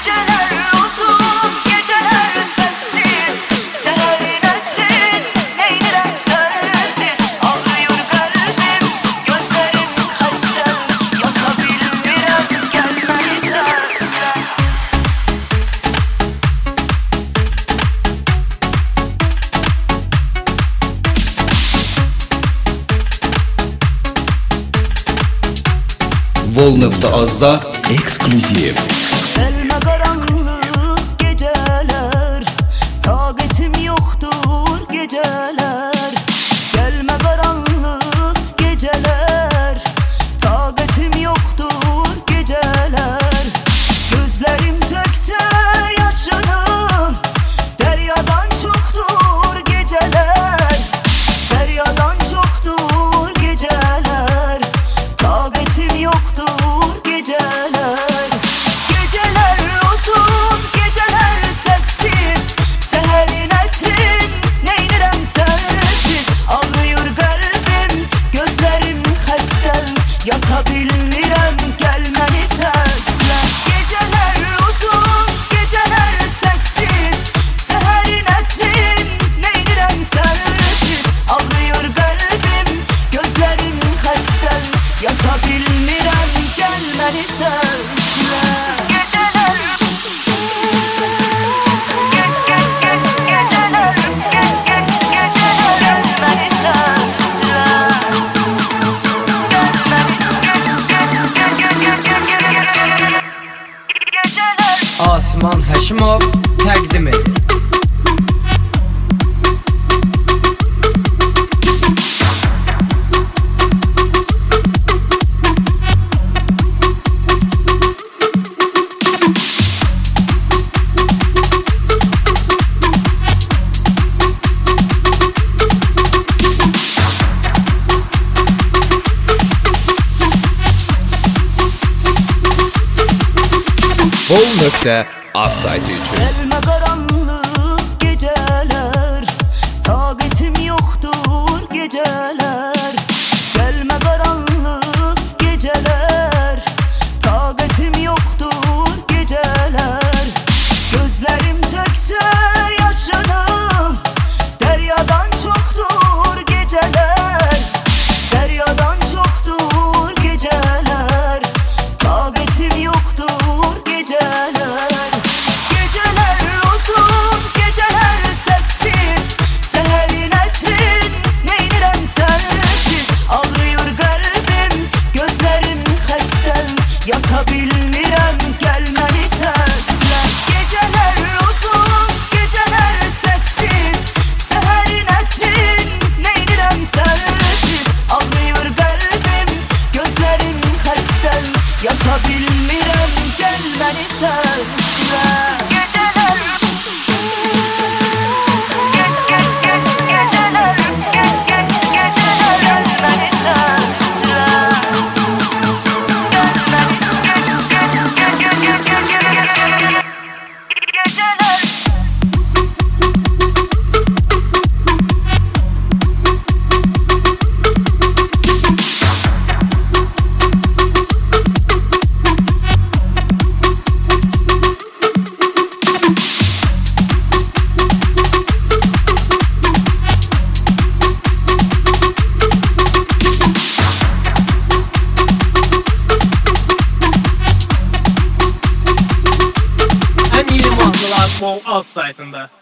Vol.az'da ekskluziv. Gelme karanlık geceler, taqetim yoktur geceler. Gelme karanlık geceler, taqetim yoktur geceler. Gözlerim tökse yaşını, deryadan çoktur geceler. Deryadan çoktur geceler, taqetim yoktur geceler. Geceler uzun, geceler sessiz, seherin etrin neynirem sensiz. Ağrıyor kalbim, gözlerim xəstəm, yata bilmirəm gəlməni səslə. Geceler uzun, geceler sessiz, seherin etrin neynirəm sensiz. Ağrıyor kalbim, gözlerim xəstəm, yata bilmirəm gəlməni səslə. Geceler Asman Həşimov təqdim edir. Vol.az saytı için. gelme karanlık geceler, taqetim yoktur geceler. Gelme karanlık geceler, taqetim yoktur geceler. Gözlerim tökse yaşını, deryadan çoktur geceler. Deryadan çoktur geceler, taqetim yoktur geceler. Geceler uzun, geceler sessiz, seherin etrin neynirəm sensiz. Ağrıyor kalbim, gözlerim xəstəm, yata bilmirəm gəlməni səslə. Geceler uzun, geceler sessiz, seherin etrin neynirəm sensiz. Ağrıyor kalbim, gözlerim xəstəm, yata bilmirəm gəlməni səslə. Geceler Ən yeni mahnılar Vol.az saytında.